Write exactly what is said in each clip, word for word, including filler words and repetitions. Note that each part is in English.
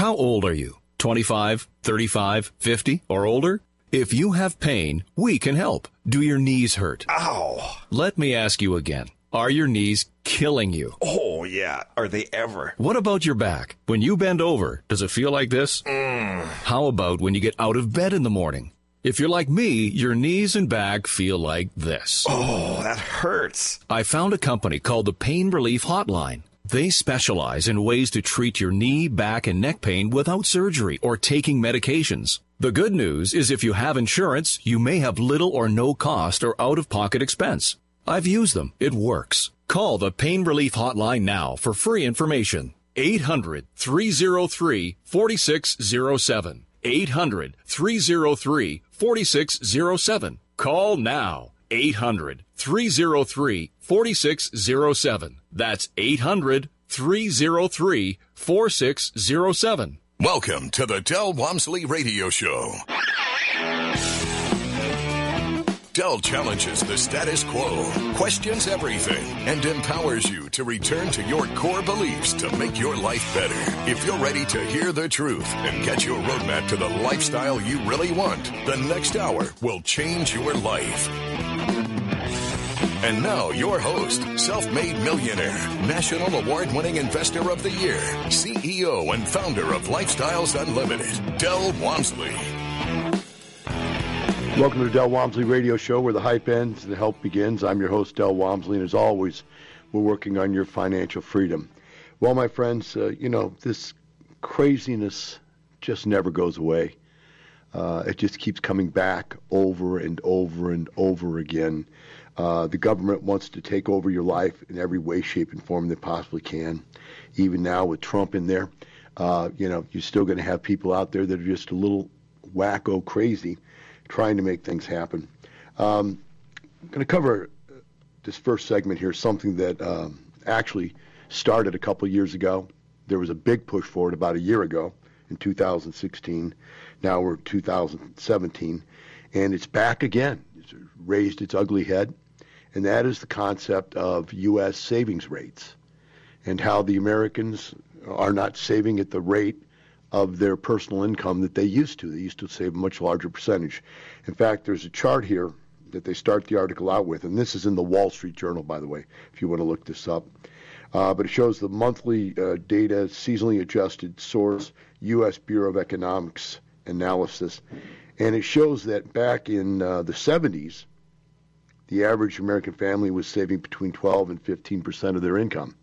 How old are you? twenty-five, thirty-five, fifty, or older? If you have pain, we can help. Do your knees hurt? Ow. Let me ask you again. Are your knees killing you? Oh, yeah. Are they ever? What about your back? When you bend over, does it feel like this? Mm. How about when you get out of bed in the morning? If you're like me, your knees and back feel like this. Oh, that hurts. I found a company called the Pain Relief Hotline. They specialize in ways to treat your knee, back, and neck pain without surgery or taking medications. The good news is if you have insurance, you may have little or no cost or out-of-pocket expense. I've used them. It works. Call the Pain Relief Hotline now for free information. eight hundred, three oh three, four six oh seven. eight hundred, three oh three, four six oh seven. Call now. eight hundred, three oh three, four six oh seven. That's eight hundred, three oh three, four six oh seven. Welcome to the Del Walmsley Radio Show. Del challenges the status quo, questions everything, and empowers you to return to your core beliefs to make your life better. If you're ready to hear the truth and get your roadmap to the lifestyle you really want, the next hour will change your life. And now, your host, self-made millionaire, national award-winning investor of the year, C E O and founder of Lifestyles Unlimited, Del Walmsley. Welcome to the Del Walmsley Radio Show, where the hype ends and the help begins. I'm your host, Del Walmsley, and as always, we're working on your financial freedom. Well, my friends, uh, you know, this craziness just never goes away. Uh, it just keeps coming back over and over and over again. Uh, the government wants to take over your life in every way, shape, and form they possibly can. Even now with Trump in there, uh, you know, you're still going to have people out there that are just a little wacko crazy trying to make things happen. Um, I'm going to cover this first segment here, something that um, actually started a couple years ago. There was a big push for it about a year ago in two thousand sixteen. Now we're two thousand seventeen, and it's back again. It's raised its ugly head, and that is the concept of U S savings rates and how the Americans are not saving at the rate of their personal income that they used to. They used to save a much larger percentage. In fact, there's a chart here that they start the article out with, and this is in the Wall Street Journal, by the way, if you want to look this up. Uh, but it shows the monthly uh, data, seasonally adjusted source, U S Bureau of Economics analysis. And it shows that back in uh, the seventies, the average American family was saving between twelve and fifteen percent of their income.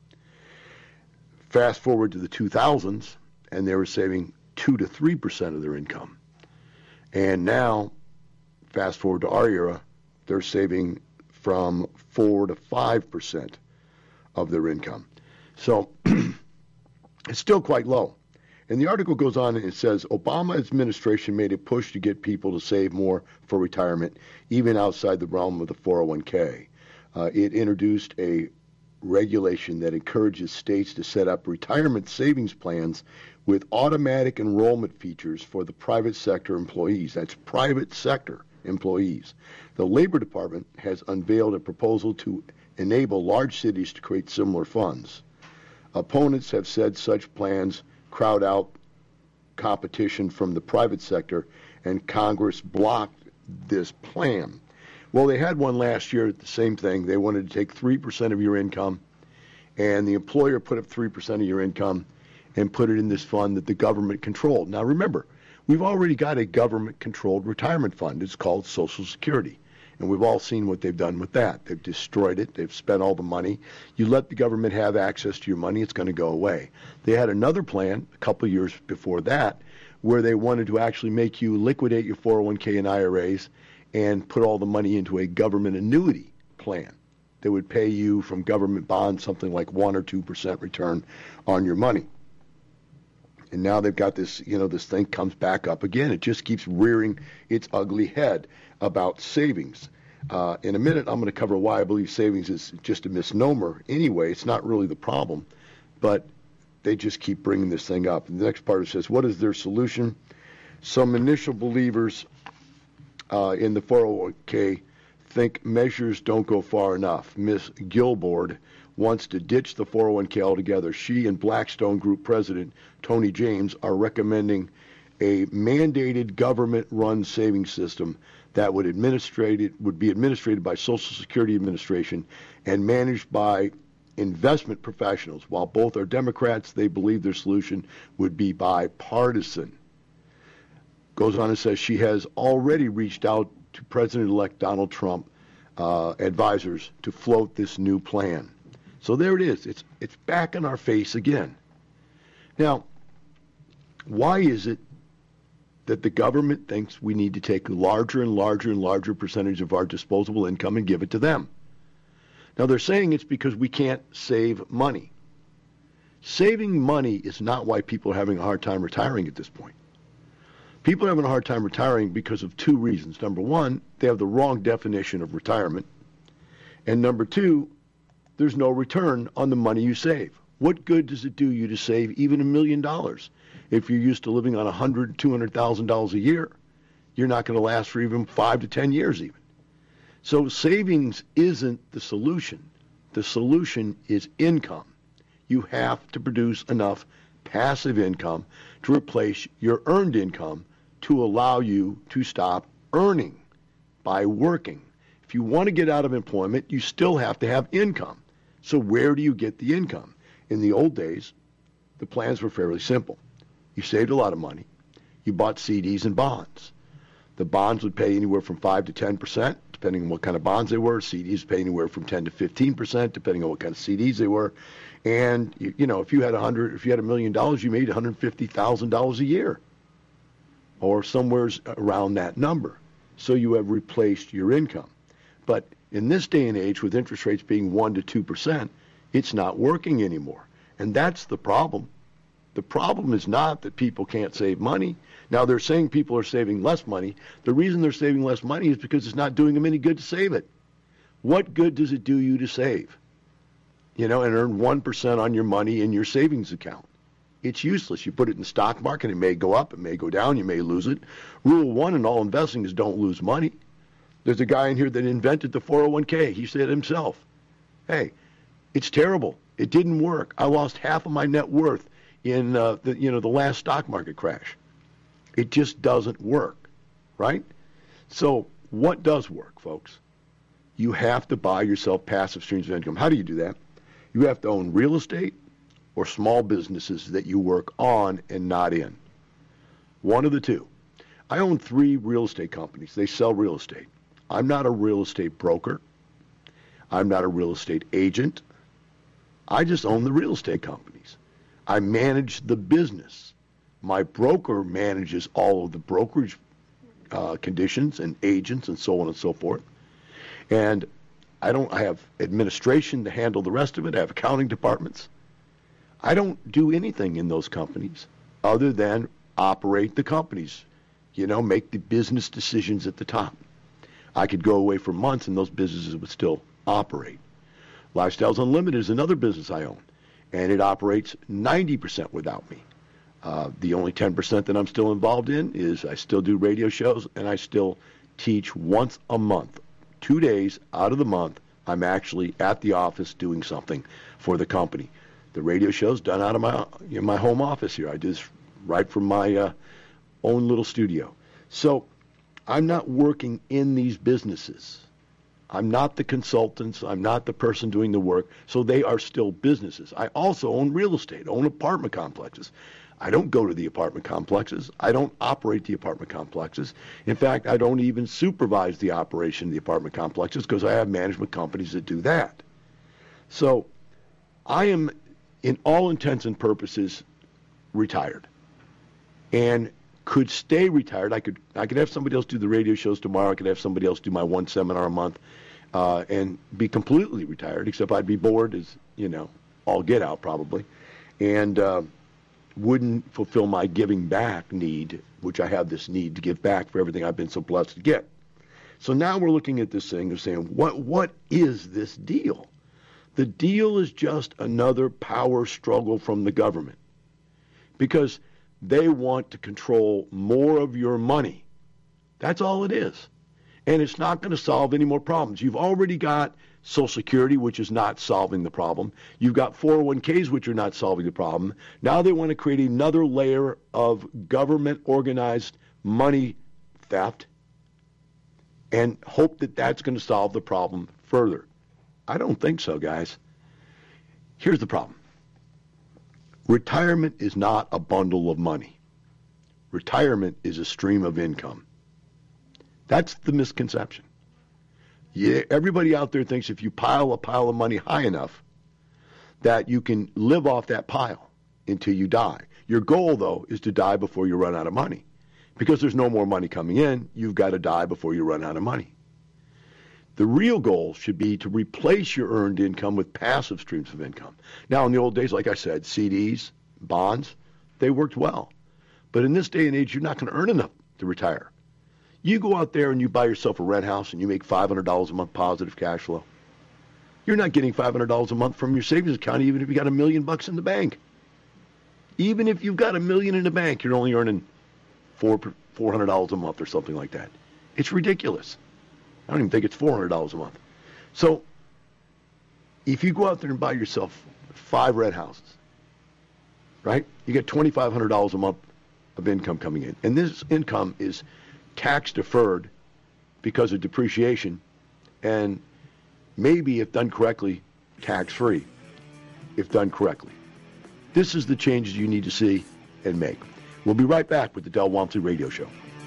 Fast forward to the two thousands, and they were saving two to three percent of their income. And now, fast forward to our era, they're saving from four to five percent of their income. So it's still quite low. And the article goes on and it says, Obama administration made a push to get people to save more for retirement, even outside the realm of the four oh one k. Uh, it introduced a regulation that encourages states to set up retirement savings plans with automatic enrollment features for the private sector employees. That's private sector employees. The Labor Department has unveiled a proposal to enable large cities to create similar funds. Opponents have said such plans crowd out competition from the private sector, and Congress blocked this plan. Well, they had one last year, the same thing. They wanted to take three percent of your income, and the employer put up three percent of your income and put it in this fund that the government controlled. Now, remember, we've already got a government-controlled retirement fund. It's called Social Security, and we've all seen what they've done with that. They've destroyed it. They've spent all the money. You let the government have access to your money, it's going to go away. They had another plan a couple of years before that where they wanted to actually make you liquidate your four oh one k and I R As and put all the money into a government annuity plan that would pay you from government bonds something like one or two percent return on your money. And now they've got this, you know, this thing comes back up again. It just keeps rearing its ugly head about savings. Uh, in a minute, I'm going to cover why I believe savings is just a misnomer. Anyway, it's not really the problem, but they just keep bringing this thing up. And the next part says, what is their solution? Some initial believers uh, in the four oh one k think measures don't go far enough. Miss Gilboard, wants to ditch the four oh one k altogether. She and Blackstone Group President Tony James are recommending a mandated government-run savings system that would administrated would be administrated by Social Security Administration and managed by investment professionals. While both are Democrats, they believe their solution would be bipartisan. Goes on and says she has already reached out to President-elect Donald Trump uh, advisors to float this new plan. So there it is. It's it's back in our face again. Now, why is it that the government thinks we need to take a larger and larger and larger percentage of our disposable income and give it to them? Now, they're saying it's because we can't save money. Saving money is not why people are having a hard time retiring at this point. People are having a hard time retiring because of two reasons. Number one, they have the wrong definition of retirement. And number two, there's no return on the money you save. What good does it do you to save even a million dollars? If you're used to living on one hundred thousand dollars, two hundred thousand dollars a year, you're not going to last for even five to ten years even. So savings isn't the solution. The solution is income. You have to produce enough passive income to replace your earned income to allow you to stop earning by working. If you want to get out of employment, you still have to have income. So where do you get the income? In the old days, the plans were fairly simple. You saved a lot of money. You bought C Ds and bonds. The bonds would pay anywhere from five to ten percent, depending on what kind of bonds they were. C Ds pay anywhere from ten to fifteen percent, depending on what kind of C Ds they were. And, you, you know, if you had a hundred, if you had a million dollars, you made one hundred fifty thousand dollars a year, or somewhere around that number. So you have replaced your income. But in this day and age, with interest rates being one to two percent, it's not working anymore. And that's the problem. The problem is not that people can't save money. Now, they're saying people are saving less money. The reason they're saving less money is because it's not doing them any good to save it. What good does it do you to save? You know, and earn one percent on your money in your savings account. It's useless. You put it in the stock market, it may go up, it may go down, you may lose it. Rule one in all investing is don't lose money. There's a guy in here that invented the four oh one k. He said himself, hey, it's terrible. It didn't work. I lost half of my net worth in uh, the, you know, the last stock market crash. It just doesn't work, right? So what does work, folks? You have to buy yourself passive streams of income. How do you do that? You have to own real estate or small businesses that you work on and not in. One of the two. I own three real estate companies. They sell real estate. I'm not a real estate broker. I'm not a real estate agent. I just own the real estate companies. I manage the business. My broker manages all of the brokerage uh, conditions and agents and so on and so forth. And I don't. I have administration to handle the rest of it. I have accounting departments. I don't do anything in those companies other than operate the companies, you know, make the business decisions at the top. I could go away for months and those businesses would still operate. Lifestyles Unlimited is another business I own, and it operates ninety percent without me. Uh, the only ten percent that I'm still involved in is I still do radio shows, and I still teach once a month. Two days out of the month, I'm actually at the office doing something for the company. The radio show's done out of my you know, my home office here. I do this right from my uh, own little studio. So I'm not working in these businesses. I'm not the consultants. I'm not the person doing the work. So they are still businesses. I also own real estate, own apartment complexes. I don't go to the apartment complexes. I don't operate the apartment complexes. In fact, I don't even supervise the operation of the apartment complexes because I have management companies that do that. So I am, in all intents and purposes, retired, and could stay retired. I could I could have somebody else do the radio shows tomorrow. I could have somebody else do my one seminar a month, uh, and be completely retired. Except I'd be bored as you know, all get out probably, and uh, wouldn't fulfill my giving back need, which I have this need to give back for everything I've been so blessed to get. So now we're looking at this thing of saying, what what is this deal? The deal is just another power struggle from the government, because they want to control more of your money. That's all it is. And it's not going to solve any more problems. You've already got Social Security, which is not solving the problem. You've got four oh one k's, which are not solving the problem. Now they want to create another layer of government-organized money theft and hope that that's going to solve the problem further. I don't think so, guys. Here's the problem. Retirement is not a bundle of money. Retirement is a stream of income. That's the misconception. Yeah, everybody out there thinks if you pile a pile of money high enough that you can live off that pile until you die. Your goal, though, is to die before you run out of money. Because there's no more money coming in, you've got to die before you run out of money. The real goal should be to replace your earned income with passive streams of income. Now, in the old days, like I said, C Ds, bonds, they worked well. But in this day and age, you're not going to earn enough to retire. You go out there and you buy yourself a rent house and you make five hundred dollars a month positive cash flow. You're not getting five hundred dollars a month from your savings account even if you got a million bucks in the bank. Even if you've got a million in the bank, you're only earning four four hundred dollars a month or something like that. It's ridiculous. I don't even think it's four hundred dollars a month. So if you go out there and buy yourself five red houses, right, you get twenty-five hundred dollars a month of income coming in. And this income is tax deferred because of depreciation and maybe, if done correctly, tax free, if done correctly. This is the changes you need to see and make. We'll be right back with the Del Walmsley Radio Show.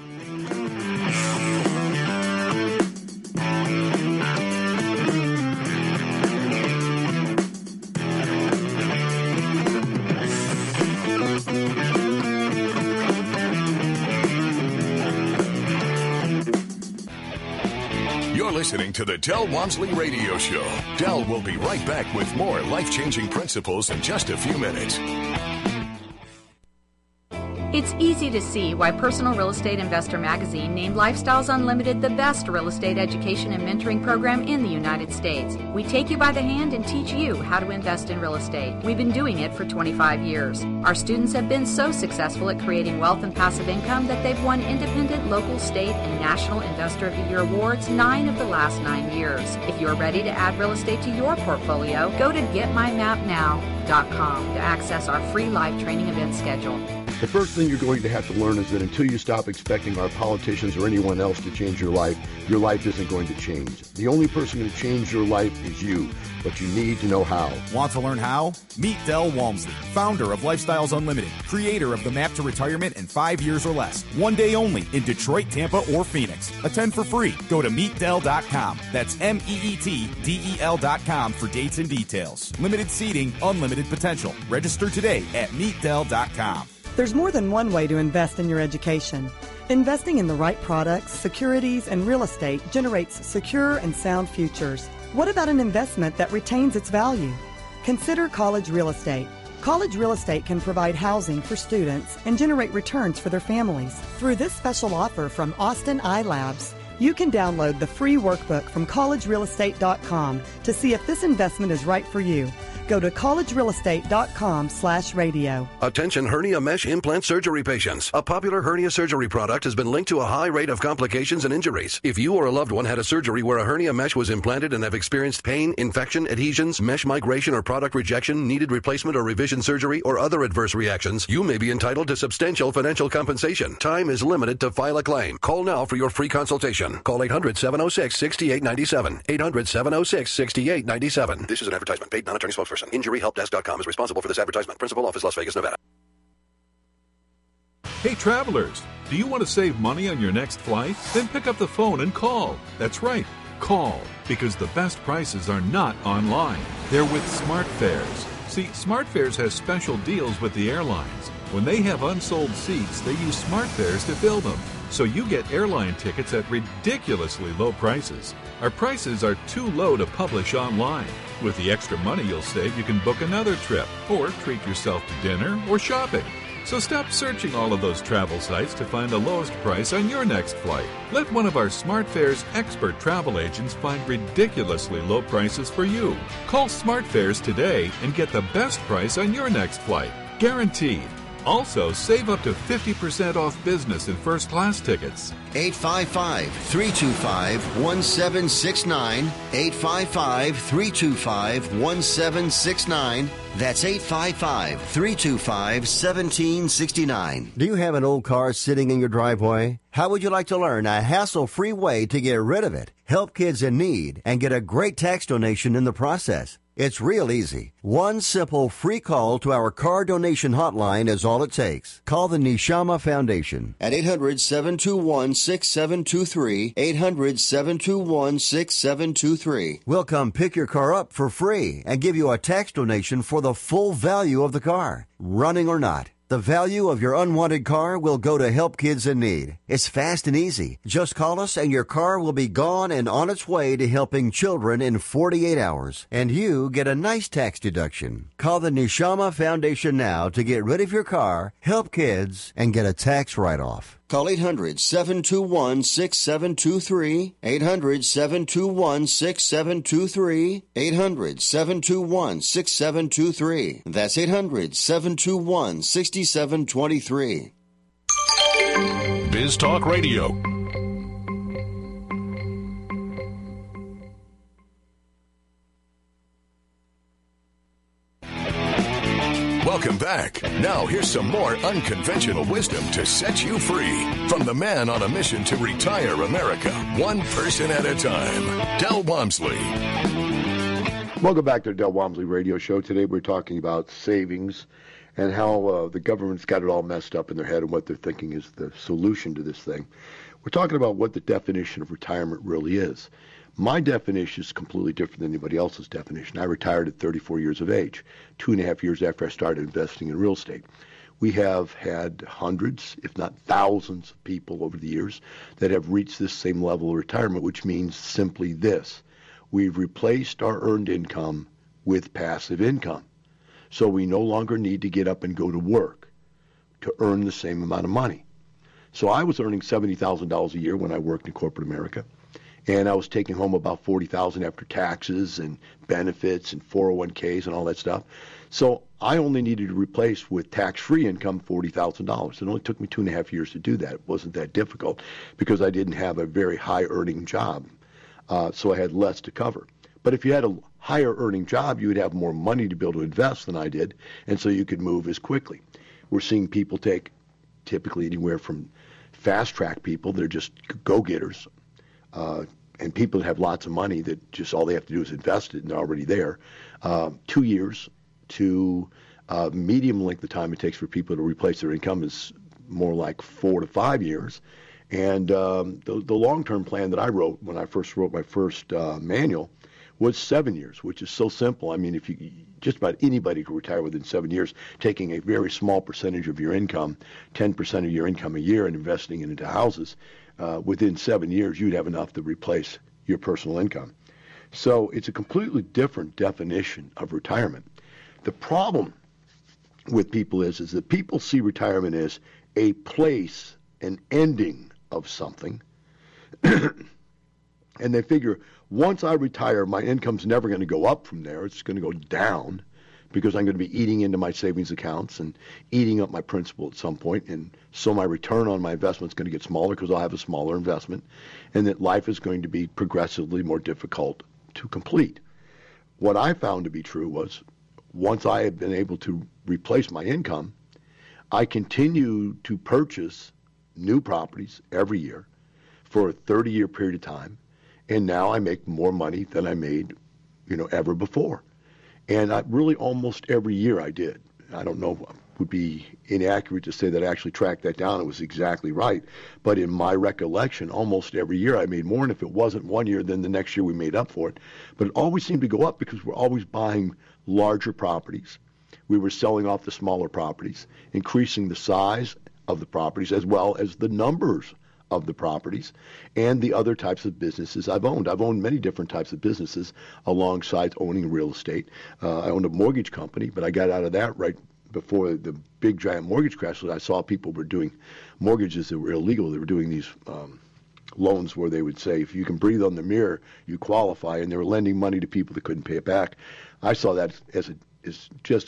Listening to the Del Walmsley Radio Show. Del will be right back with more life-changing principles in just a few minutes. It's easy to see why Personal Real Estate Investor Magazine named Lifestyles Unlimited the best real estate education and mentoring program in the United States. We take you by the hand and teach you how to invest in real estate. We've been doing it for twenty-five years. Our students have been so successful at creating wealth and passive income that they've won independent, local, state, and national Investor of the Year awards nine of the last nine years. If you're ready to add real estate to your portfolio, go to get my map now dot com to access our free live training event schedule. The first thing you're going to have to learn is that until you stop expecting our politicians or anyone else to change your life, your life isn't going to change. The only person going to change your life is you, but you need to know how. Want to learn how? Meet Del Walmsley, founder of Lifestyles Unlimited, creator of the Map to Retirement in five years or less. One day only in Detroit, Tampa, or Phoenix. Attend for free. Go to meet del dot com. That's M E E T D E L dot com for dates and details. Limited seating, unlimited potential. Register today at meet del dot com. There's more than one way to invest in your education. Investing in the right products, securities, and real estate generates secure and sound futures. What about an investment that retains its value? Consider college real estate. College real estate can provide housing for students and generate returns for their families. Through this special offer from Austin iLabs, you can download the free workbook from college real estate dot com to see if this investment is right for you. Go to college real estate dot com slash radio. Attention hernia mesh implant surgery patients. A popular hernia surgery product has been linked to a high rate of complications and injuries. If you or a loved one had a surgery where a hernia mesh was implanted and have experienced pain, infection, adhesions, mesh migration or product rejection, needed replacement or revision surgery, or other adverse reactions, you may be entitled to substantial financial compensation. Time is limited to file a claim. Call now for your free consultation. Call eight hundred, seven oh six, six eight nine seven. eight hundred, seven oh six, six eight nine seven. This is an advertisement. Paid non-attorney spokesperson. injury help desk dot com is responsible for this advertisement. Principal office, Las Vegas, Nevada. Hey, travelers, do you want to save money on your next flight? Then pick up the phone and call. That's right, call, because the best prices are not online. They're with SmartFares. See, SmartFares has special deals with the airlines. When they have unsold seats, they use SmartFares to fill them. So you get airline tickets at ridiculously low prices. Our prices are too low to publish online. With the extra money you'll save, you can book another trip or treat yourself to dinner or shopping. So stop searching all of those travel sites to find the lowest price on your next flight. Let one of our SmartFares expert travel agents find ridiculously low prices for you. Call SmartFares today and get the best price on your next flight. Guaranteed. Also, save up to fifty percent off business and first class tickets. eight five five, three two five, one seven six nine. eight five five, three two five, one seven six nine. That's eight five five, three two five, one seven six nine. Do you have an old car sitting in your driveway? How would you like to learn a hassle-free way to get rid of it, help kids in need, and get a great tax donation in the process? It's real easy. One simple free call to our car donation hotline is all it takes. Call the Neshama Foundation at eight hundred, seven two one, six seven two three, eight hundred, seven two one, six seven two three. We'll come pick your car up for free and give you a tax donation for the full value of the car, running or not. The value of your unwanted car will go to help kids in need. It's fast and easy. Just call us and your car will be gone and on its way to helping children in forty-eight hours. And you get a nice tax deduction. Call the Neshama Foundation now to get rid of your car, help kids, and get a tax write-off. Call eight hundred, seven two one, six seven two three, eight hundred, seven two one, six seven two three, eight hundred, seven two one, six seven two three. That's eight hundred, seven two one, six seven two three. Biz Talk Radio. Welcome back. Now here's some more unconventional wisdom to set you free from the man on a mission to retire America, one person at a time, Del Walmsley. Welcome back to the Del Walmsley Radio Show. Today we're talking about savings and how uh, the government's got it all messed up in their head and what they're thinking is the solution to this thing. We're talking about what the definition of retirement really is. My definition is completely different than anybody else's definition. I retired at thirty-four years of age, two and a half years after I started investing in real estate. We have had hundreds, if not thousands, of people over the years that have reached this same level of retirement, which means simply this. We've replaced our earned income with passive income. So we no longer need to get up and go to work to earn the same amount of money. So I was earning seventy thousand dollars a year when I worked in corporate America. And I was taking home about forty thousand dollars after taxes and benefits and four oh one k's and all that stuff. So I only needed to replace with tax-free income forty thousand dollars. It only took me two and a half years to do that. It wasn't that difficult because I didn't have a very high-earning job. Uh, so I had less to cover. But if you had a higher earning job, you would have more money to be able to invest than I did, and so you could move as quickly. We're seeing people take typically anywhere from fast-track people, they're just go-getters, uh, and people that have lots of money that just all they have to do is invest it and they're already there, uh, two years to uh, medium length of time it takes for people to replace their income is more like four to five years. And um, the, the long-term plan that I wrote when I first wrote my first uh, manual was seven years, which is so simple. I mean, if you just about anybody could retire within seven years, taking a very small percentage of your income, ten percent of your income a year, and investing it into houses, uh, within seven years, you'd have enough to replace your personal income. So it's a completely different definition of retirement. The problem with people is, is that people see retirement as a place, an ending of something, and they figure, once I retire, my income's never going to go up from there. It's going to go down because I'm going to be eating into my savings accounts and eating up my principal at some point. And so my return on my investment is going to get smaller because I'll have a smaller investment. And that life is going to be progressively more difficult to complete. What I found to be true was once I had been able to replace my income, I continued to purchase new properties every year for a thirty-year period of time. And now I make more money than I made, you know, ever before. And I really almost every year I did. I don't know, it would be inaccurate to say that I actually tracked that down. It was exactly right. But in my recollection, almost every year I made more. And if it wasn't one year, then the next year we made up for it. But it always seemed to go up because we're always buying larger properties. We were selling off the smaller properties, increasing the size of the properties as well as the numbers of the properties and the other types of businesses I've owned. I've owned many different types of businesses alongside owning real estate. Uh, I owned a mortgage company, but I got out of that right before the big giant mortgage crash. I saw people were doing mortgages that were illegal. They were doing these um, loans where they would say, if you can breathe on the mirror, you qualify, and they were lending money to people that couldn't pay it back. I saw that as, a, as just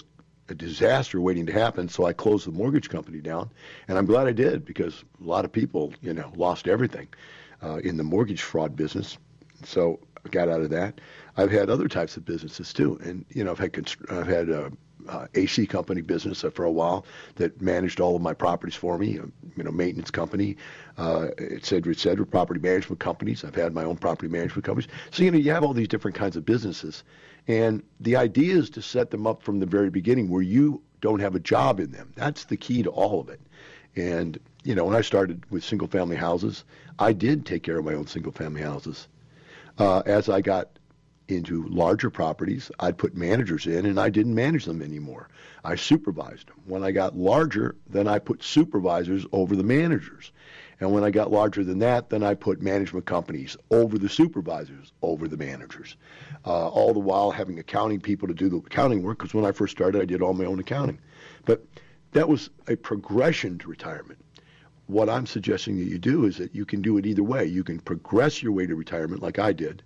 a disaster waiting to happen, so I closed the mortgage company down, and I'm glad I did because a lot of people, you know, lost everything uh, in the mortgage fraud business. So I got out of that. I've had other types of businesses too, and you know, I've had const- I've had a, a A C company business for a while that managed all of my properties for me. You know, maintenance company, uh, et cetera, et cetera. Property management companies. I've had my own property management companies. So you know, you have all these different kinds of businesses. And the idea is to set them up from the very beginning where you don't have a job in them. That's the key to all of it. And, you know, when I started with single-family houses, I did take care of my own single-family houses. Uh, as I got into larger properties, I'd put managers in, and I didn't manage them anymore. I supervised them. When I got larger, then I put supervisors over the managers. And when I got larger than that, then I put management companies over the supervisors, over the managers, uh, all the while having accounting people to do the accounting work, because when I first started, I did all my own accounting. But that was a progression to retirement. What I'm suggesting that you do is that you can do it either way. You can progress your way to retirement like I did,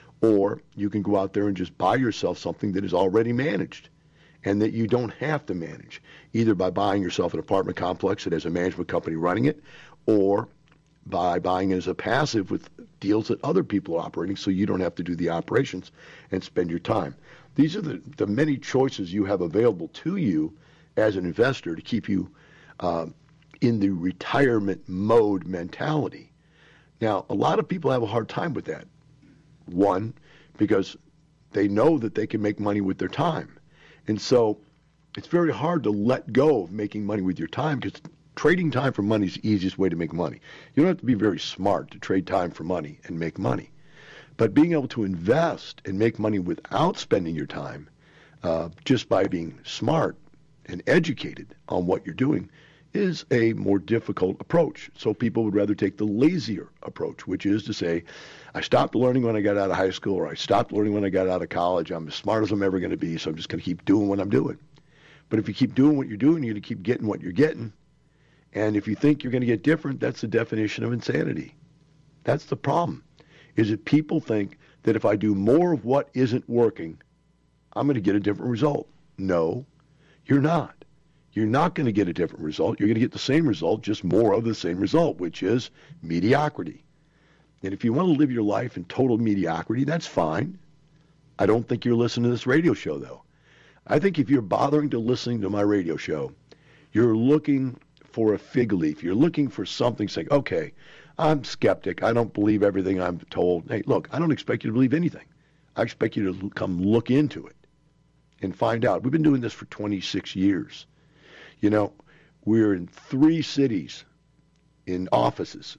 or you can go out there and just buy yourself something that is already managed and that you don't have to manage, either by buying yourself an apartment complex that has a management company running it, or by buying it as a passive with deals that other people are operating so you don't have to do the operations and spend your time. These are the, the many choices you have available to you as an investor to keep you uh, in the retirement mode mentality. Now, a lot of people have a hard time with that. One, because they know that they can make money with their time. And so it's very hard to let go of making money with your time because trading time for money is the easiest way to make money. You don't have to be very smart to trade time for money and make money. But being able to invest and make money without spending your time, uh, just by being smart and educated on what you're doing, is a more difficult approach. So people would rather take the lazier approach, which is to say, I stopped learning when I got out of high school, or I stopped learning when I got out of college. I'm as smart as I'm ever going to be, so I'm just going to keep doing what I'm doing. But if you keep doing what you're doing, you're going to keep getting what you're getting. And if you think you're going to get different, that's the definition of insanity. That's the problem, is that people think that if I do more of what isn't working, I'm going to get a different result. No, you're not. You're not going to get a different result. You're going to get the same result, just more of the same result, which is mediocrity. And if you want to live your life in total mediocrity, that's fine. I don't think you're listening to this radio show, though. I think if you're bothering to listening to my radio show, you're looking for a fig leaf. You're looking for something saying, okay, I'm skeptic. I don't believe everything I'm told. Hey, look, I don't expect you to believe anything. I expect you to come look into it and find out. We've been doing this for twenty-six years. You know, we're in three cities in offices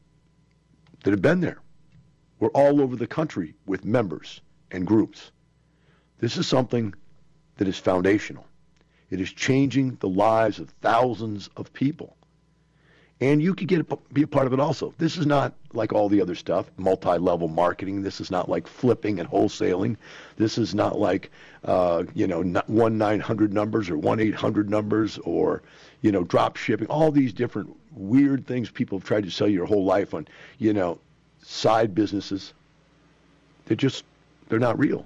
that have been there. We're all over the country with members and groups. This is something that is foundational. It is changing the lives of thousands of people. And you could get a, be a part of it also. This is not like all the other stuff, multi-level marketing. This is not like flipping and wholesaling. This is not like, uh, you know, one nine hundred numbers or one eight hundred numbers or, you know, drop shipping. All these different weird things people have tried to sell you your whole life on, you know, side businesses. They're just, they're not real.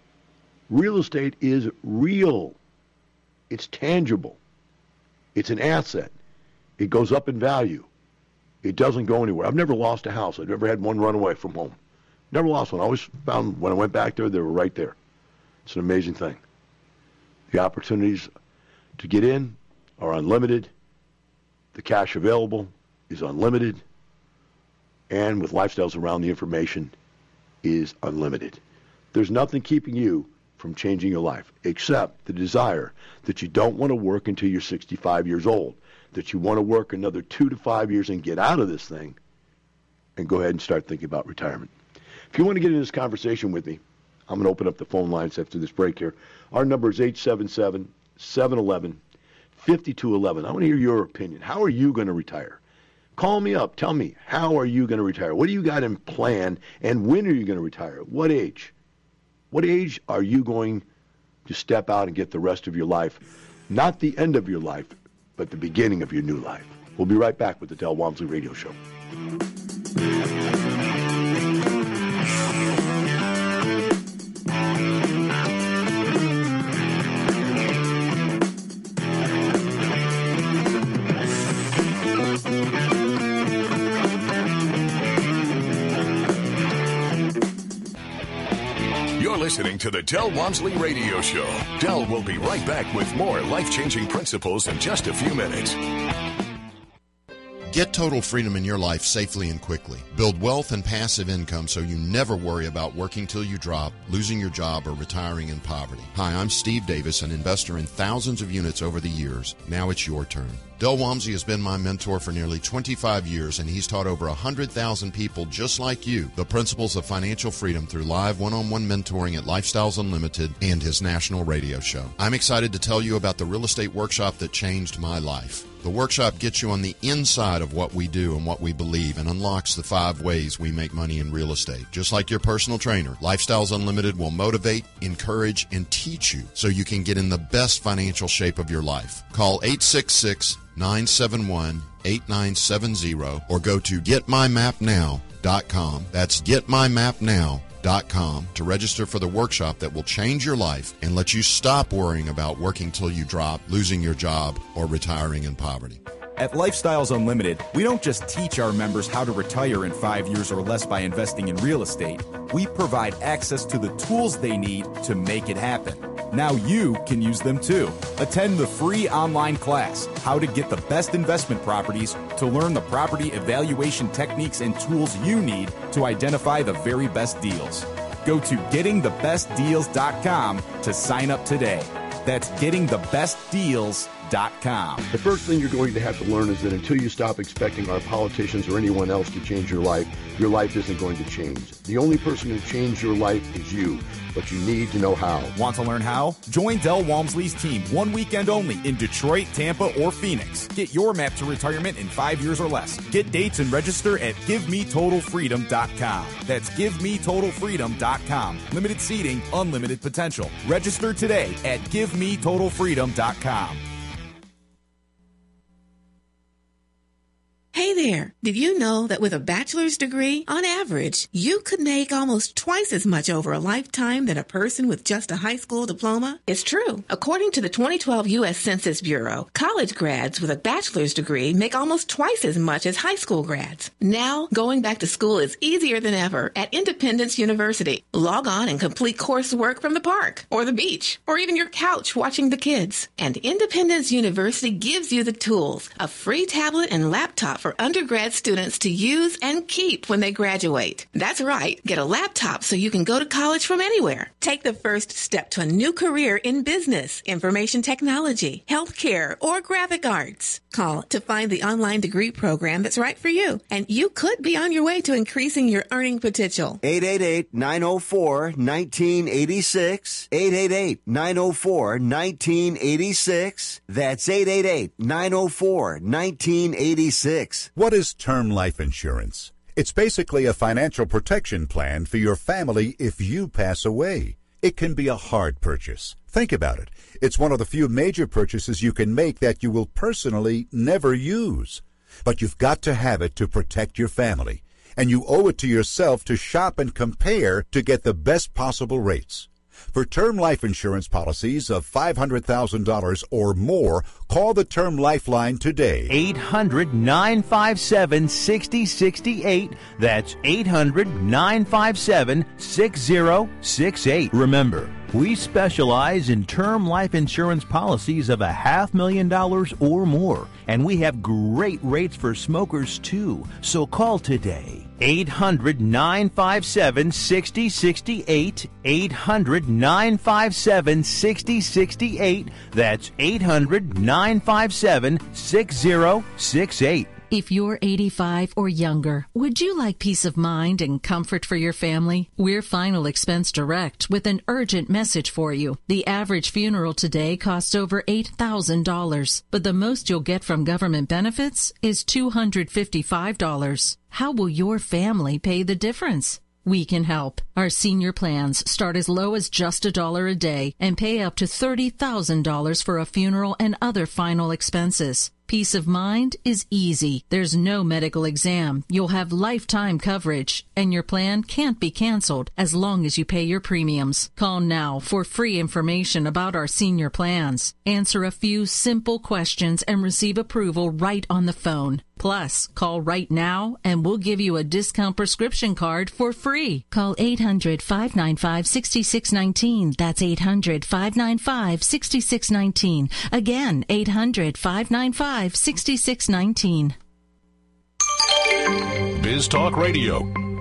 Real estate is real. It's tangible. It's an asset. It goes up in value. It doesn't go anywhere. I've never lost a house. I've never had one run away from home. Never lost one. I always found when I went back there, they were right there. It's an amazing thing. The opportunities to get in are unlimited. The cash available is unlimited. And with Lifestyles Around, the information is unlimited. There's nothing keeping you from changing your life except the desire that you don't want to work until you're sixty-five years old, that you want to work another two to five years and get out of this thing and go ahead and start thinking about retirement. If you want to get into this conversation with me, I'm going to open up the phone lines after this break here. Our number is eight seven seven, seven one one, five two one one. I want to hear your opinion. How are you going to retire? Call me up. Tell me, how are you going to retire? What do you got in plan, and when are you going to retire? What age? What age are you going to step out and get the rest of your life? Not the end of your life, but the beginning of your new life. We'll be right back with the Del Walmsley Radio Show. listening to the Del Walmsley Radio Show. Del will be right back with more life-changing principles in just a few minutes. Get total freedom in your life safely and quickly. Build wealth and passive income so you never worry about working till you drop, losing your job, or retiring in poverty. Hi, I'm Steve Davis, an investor in thousands of units over the years. Now it's your turn. Del Walmsley has been my mentor for nearly twenty-five years, and he's taught over one hundred thousand people just like you the principles of financial freedom through live one-on-one mentoring at Lifestyles Unlimited and his national radio show. I'm excited to tell you about the real estate workshop that changed my life. The workshop gets you on the inside of what we do and what we believe and unlocks the five ways we make money in real estate. Just like your personal trainer, Lifestyles Unlimited will motivate, encourage, and teach you so you can get in the best financial shape of your life. Call eight six six, nine seven one, eight nine seven zero or go to get my map now dot com. That's get my map now dot com to register for the workshop that will change your life and let you stop worrying about working till you drop, losing your job, or retiring in poverty. At Lifestyles Unlimited, we don't just teach our members how to retire in five years or less by investing in real estate. We provide access to the tools they need to make it happen. Now you can use them too. Attend the free online class, How to Get the Best Investment Properties, to learn the property evaluation techniques and tools you need to identify the very best deals. Go to getting the best deals dot com to sign up today. That's getting the best deals dot com. The first thing you're going to have to learn is that until you stop expecting our politicians or anyone else to change your life, your life isn't going to change. The only person who can change your life is you, but you need to know how. Want to learn how? Join Del Walmsley's team one weekend only in Detroit, Tampa, or Phoenix. Get your map to retirement in five years or less. Get dates and register at give me total freedom dot com. That's give me total freedom dot com. Limited seating, unlimited potential. Register today at give me total freedom dot com. Hey there, did you know that with a bachelor's degree, on average, you could make almost twice as much over a lifetime than a person with just a high school diploma? It's true. According to the twenty twelve U S Census Bureau, college grads with a bachelor's degree make almost twice as much as high school grads. Now, going back to school is easier than ever at Independence University. Log on and complete coursework from the park, or the beach, or even your couch watching the kids. And Independence University gives you the tools, a free tablet and laptop for undergrad students to use and keep when they graduate. That's right. Get a laptop so you can go to college from anywhere. Take the first step to a new career in business, information technology, healthcare, or graphic arts. Call to find the online degree program that's right for you, and you could be on your way to increasing your earning potential. eight eight eight, nine oh four, one nine eight six. eight eight eight, nine oh four, one nine eight six. That's eight eight eight, nine oh four, one nine eight six. What is term life insurance? It's basically a financial protection plan for your family if you pass away. It can be a hard purchase. Think about it. It's one of the few major purchases you can make that you will personally never use. But you've got to have it to protect your family. And you owe it to yourself to shop and compare to get the best possible rates. For term life insurance policies of five hundred thousand dollars or more, call the Term Lifeline today. eight hundred, nine five seven, six oh six eight. That's eight hundred, nine five seven, six oh six eight. Remember, we specialize in term life insurance policies of a half million dollars or more, and we have great rates for smokers too. So call today. eight hundred, nine five seven, six oh six eight. eight hundred, nine five seven, six oh six eight. That's eight hundred, nine five seven, six oh six eight. If you're eighty-five or younger, would you like peace of mind and comfort for your family? We're Final Expense Direct with an urgent message for you. The average funeral today costs over eight thousand dollars, but the most you'll get from government benefits is two hundred fifty-five dollars. How will your family pay the difference? We can help. Our senior plans start as low as just a dollar a day and pay up to thirty thousand dollars for a funeral and other final expenses. Peace of mind is easy. There's no medical exam. You'll have lifetime coverage, and your plan can't be canceled as long as you pay your premiums. Call now for free information about our senior plans. Answer a few simple questions and receive approval right on the phone. Plus, call right now and we'll give you a discount prescription card for free. Call eight hundred, five nine five, six six one nine. That's eight hundred, five nine five, six six one nine. Again, eight hundred, five nine five, six six one nine. Biz Talk Radio.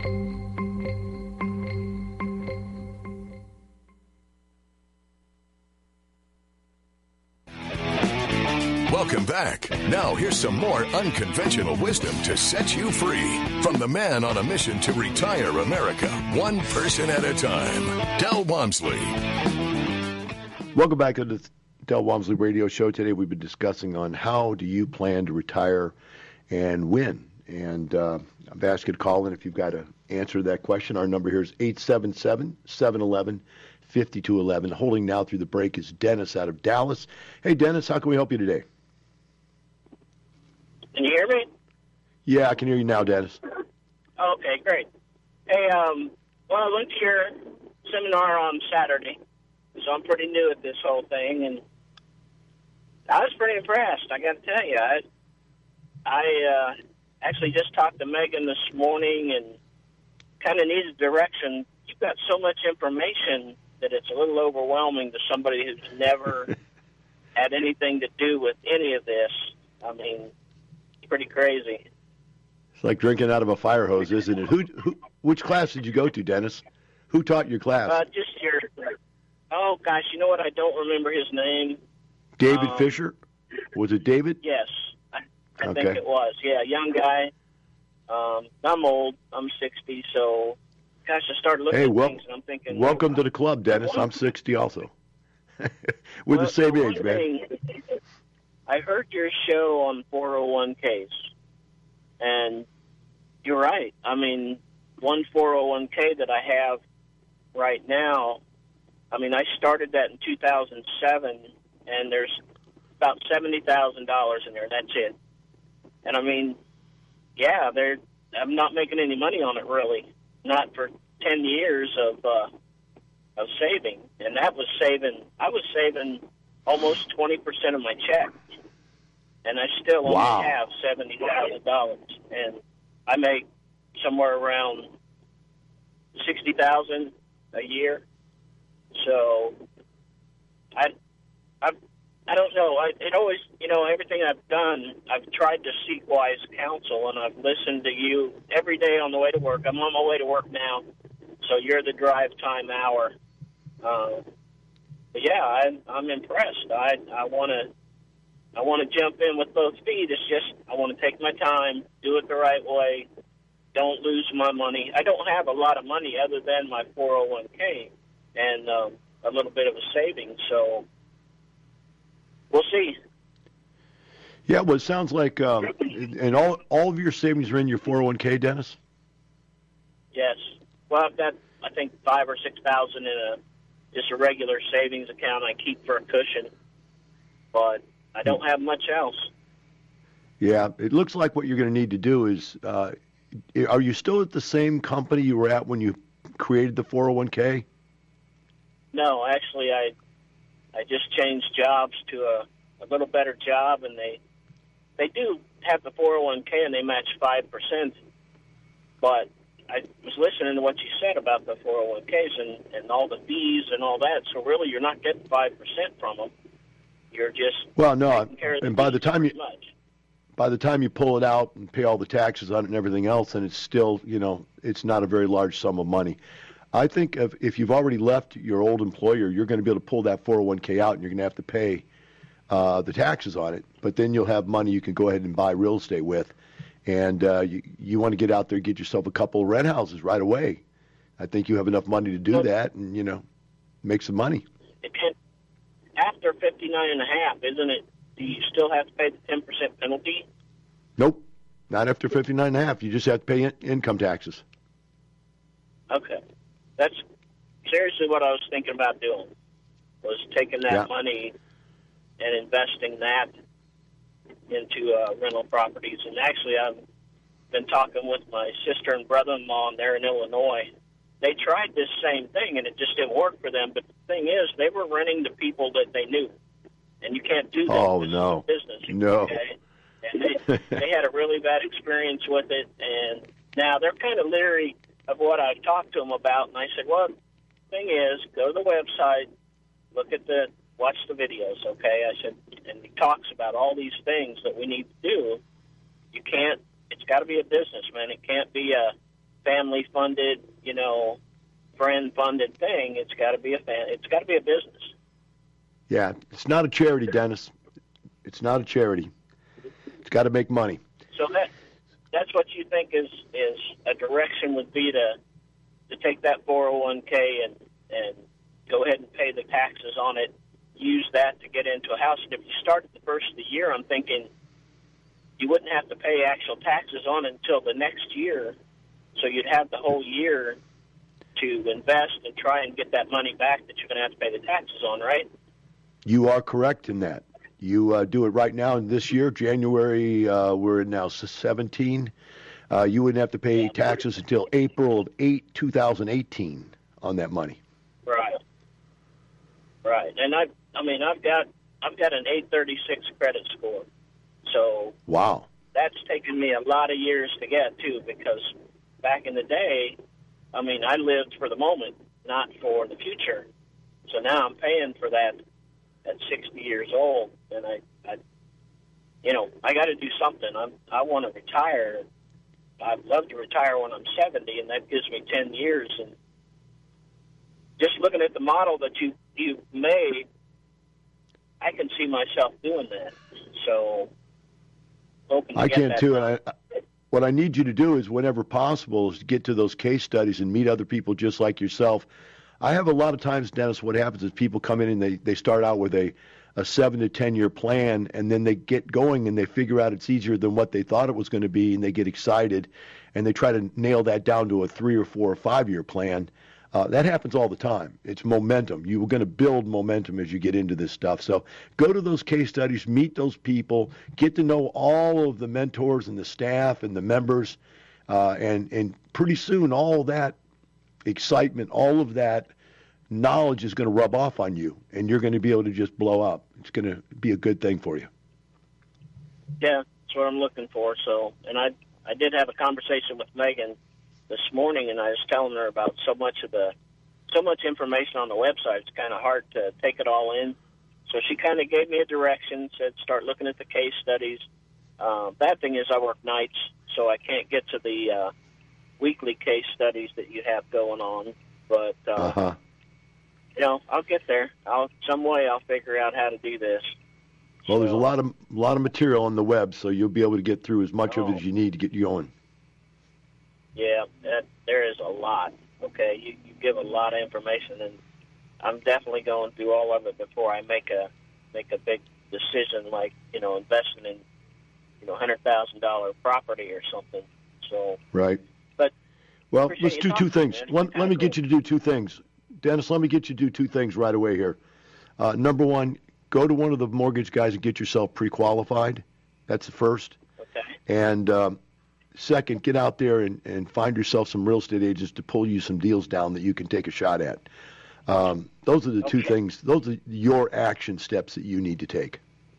Welcome back. Now here's some more unconventional wisdom to set you free from the man on a mission to retire America, one person at a time, Del Walmsley. Welcome back to the Del Walmsley Radio Show. Today we've been discussing on how do you plan to retire and when. And uh, I've asked you to call in if you've got to answer that question. Our number here is eight seven seven, seven one one, five two one one. Holding now through the break is Dennis out of Dallas. Hey, Dennis, how can we help you today? Can you hear me? Yeah, I can hear you now, Dennis. Okay, great. Hey, um, well, I went to your seminar on Saturday, so I'm pretty new at this whole thing, and I was pretty impressed, I got to tell you. I, I uh, actually just talked to Megan this morning and kind of needed direction. You've got so much information that it's a little overwhelming to somebody who's never had anything to do with any of this. I mean, it's pretty crazy. It's like drinking out of a fire hose, isn't it? Who, who, which class did you go to, Dennis? Who taught your class? Uh, just your, oh, gosh, you know what? I don't remember his name. David um, Fisher? Was it David? Yes, I, I Okay. think it was. Yeah, young guy. Um, I'm old. I'm sixty, so, gosh, I started looking Hey, at well, things, and I'm thinking, welcome to the club, Dennis. I'm sixty also. We're the same one age, man. thing, I heard your show on four oh one Ks, and you're right. I mean, one four oh one K that I have right now, I mean, I started that in two thousand seven, and there's about seventy thousand dollars in there. That's it. And, I mean, yeah, they're, I'm not making any money on it, really. Not for ten years of uh, of saving. And that was saving, I was saving almost twenty percent of my check. And I still only Wow. have seventy thousand dollars. And I make somewhere around sixty thousand dollars a year. So I, I, I don't know. I, it always, you know, everything I've done, I've tried to seek wise counsel, and I've listened to you every day on the way to work. I'm on my way to work now, so you're the drive time hour. Uh, but yeah, I, I'm impressed. I, I want to, I want to jump in with both feet. It's just I want to take my time, do it the right way, don't lose my money. I don't have a lot of money other than my four oh one K and um, a little bit of a savings, so we'll see. Yeah, well, it sounds like, um, and all all of your savings are in your four oh one K, Dennis? Yes. Well, I've got, I think, five or six thousand in a just a regular savings account I keep for a cushion, but I don't have much else. Yeah, it looks like what you're going to need to do is, uh, are you still at the same company you were at when you created the four oh one K? No, actually, I I just changed jobs to a, a little better job, and they they do have the four oh one K, and they match five percent. But I was listening to what you said about the four oh one Ks and, and all the fees and all that, so really you're not getting five percent from them. You're just Well, no, taking care of the and by the fees time you pretty much. by the time you pull it out and pay all the taxes on it and everything else, and it's still, you know, it's not a very large sum of money. I think if, if you've already left your old employer, you're going to be able to pull that four oh one K out, and you're going to have to pay uh, the taxes on it. But then you'll have money you can go ahead and buy real estate with. And uh, you, you want to get out there and get yourself a couple of rent houses right away. I think you have enough money to do that and, you know, make some money. It can, after fifty-nine and a half, isn't it? Do you still have to pay the ten percent penalty? Nope, not after fifty-nine and a half. You just have to pay in- income taxes. Okay. That's seriously what I was thinking about doing, was taking that Yeah. money and investing that into uh, rental properties. And actually, I've been talking with my sister and brother-in-law, and they're in Illinois. They tried this same thing, and it just didn't work for them. But the thing is, they were renting to people that they knew, and you can't do that. Oh, This is no. a business. No. Okay? And they, they had a really bad experience with it, and now they're kind of leery of what I talked to them about. And I said, well, the thing is, go to the website, look at the, watch the videos, okay? I said, and he talks about all these things that we need to do. You can't, it's got to be a business, man. It can't be a family-funded, you know, friend-funded thing. It's got to be a fan, it's got to be a business. Yeah, it's not a charity, Dennis. It's not a charity. It's got to make money. So that that's what you think is, is a direction would be to to take that four oh one k and, and go ahead and pay the taxes on it, use that to get into a house. And if you started the first of the year, I'm thinking you wouldn't have to pay actual taxes on it until the next year. So you'd have the whole year to invest and try and get that money back that you're going to have to pay the taxes on, right? You are correct in that. You uh, do it right now in this year, January, uh, we're in now seventeen. Uh, you wouldn't have to pay taxes until April of eight, two thousand eighteen on that money. Right. Right. And I I mean, I've got I've got an eight thirty-six credit score. So wow. That's taken me a lot of years to get, too, because back in the day, I mean, I lived for the moment, not for the future. So now I'm paying for that at sixty years old, and I, I you know, I got to do something. I'm, I want to retire. I'd love to retire when I'm seventy, and that gives me ten years. And just looking at the model that you you made, I can see myself doing that. So hoping to I get can that too, done. and I. What I need you to do is, whenever possible, is to get to those case studies and meet other people just like yourself. I have a lot of times, Dennis, what happens is people come in and they, they start out with a, a seven to ten year plan, and then they get going and they figure out it's easier than what they thought it was going to be, and they get excited, and they try to nail that down to a three or four or five year plan. Uh, that happens all the time. It's momentum. You're going to build momentum as you get into this stuff. So go to those case studies, meet those people, get to know all of the mentors and the staff and the members, uh, and, and pretty soon all that excitement, all of that knowledge is going to rub off on you, and you're going to be able to just blow up. It's going to be a good thing for you. Yeah, that's what I'm looking for. So, and I I did have a conversation with Megan this morning, and I was telling her about so much of the, so much information on the website. It's kind of hard to take it all in. So she kind of gave me a direction, said start looking at the case studies. Uh, bad thing is I work nights, so I can't get to the uh, weekly case studies that you have going on. But uh, uh-huh. you know, I'll get there. I'll some way I'll figure out how to do this. Well, there's a lot of a lot of material on the web, so you'll be able to get through as much Oh. of it as you need to get you going. Yeah, that, there is a lot. Okay, you, you give a lot of information, and I'm definitely going through all of it before I make a make a big decision, like you know, investing in you know, hundred thousand dollar property or something. So Right. But well, appreciate let's you do two talking to me, things. man. Let, let me get you to do two things, Dennis. Let me get you to do two things right away here. Uh, number one, go to one of the mortgage guys and get yourself pre-qualified. That's the first. Okay. And um, second, get out there and, and find yourself some real estate agents to pull you some deals down that you can take a shot at. Um, those are the two Okay. things. Those are your action steps that you need to take.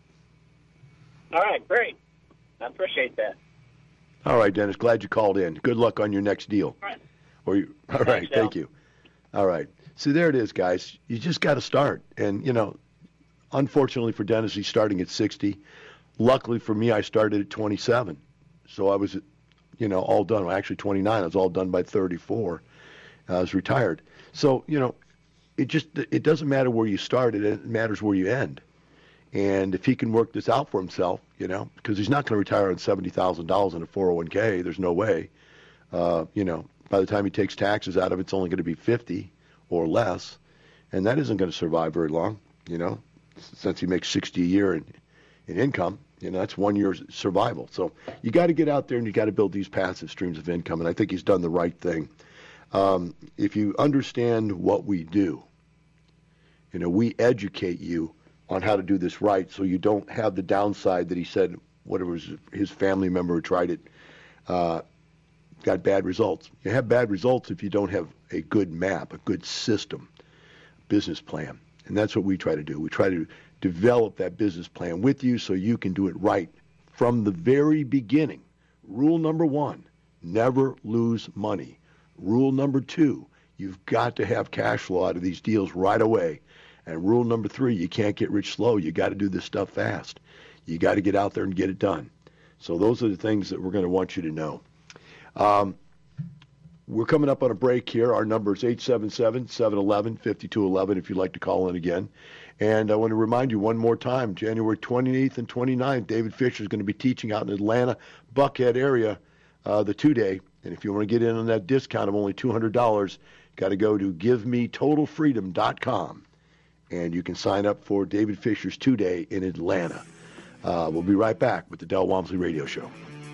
All right, great. I appreciate that. All right, Dennis. Glad you called in. Good luck on your next deal. All right. Or you, all right. Thanks, Al. Thank you. All right. See, there it is, guys. You just got to start. And, you know, unfortunately for Dennis, he's starting at sixty. Luckily for me, I started at twenty-seven. So I was, you know, all done. Well, actually, twenty-nine. I was all done by thirty-four. I was retired. So, you know, it just it doesn't matter where you started. It matters where you end. And if he can work this out for himself, you know, because he's not going to retire on seventy thousand dollars in a four oh one k. There's no way. Uh, you know, by the time he takes taxes out of it, it's only going to be fifty or less. And that isn't going to survive very long, you know, since he makes sixty a year in, in income. You know, that's one year's survival. So you got to get out there and you got to build these passive streams of income. And I think he's done the right thing. Um, if you understand what we do, you know, we educate you on how to do this right, so you don't have the downside that he said, whatever his, his family member who tried it, uh, got bad results. You have bad results if you don't have a good map, a good system, business plan. And that's what we try to do. We try to develop that business plan with you so you can do it right from the very beginning. Rule number one, never lose money. Rule number two, you've got to have cash flow out of these deals right away. And rule number three, you can't get rich slow. You got to do this stuff fast. You got to get out there and get it done. So those are the things that we're going to want you to know. Um, we're coming up on a break here. Our number is eight seven seven, seven one one, five two one one if you'd like to call in again. And I want to remind you one more time, January twenty-eighth and twenty-ninth, David Fisher is going to be teaching out in the Atlanta, Buckhead area, uh, the two-day. And if you want to get in on that discount of only two hundred dollars, got to go to give me total freedom dot com. And you can sign up for David Fisher's two-day in Atlanta. Uh, we'll be right back with the Del Walmsley Radio Show.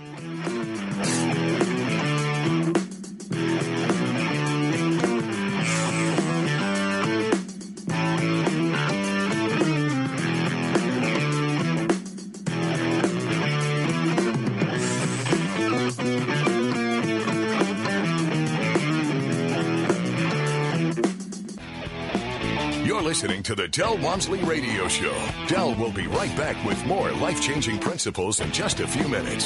Listening to the Del Walmsley Radio Show. Del will be right back with more life-changing principles in just a few minutes.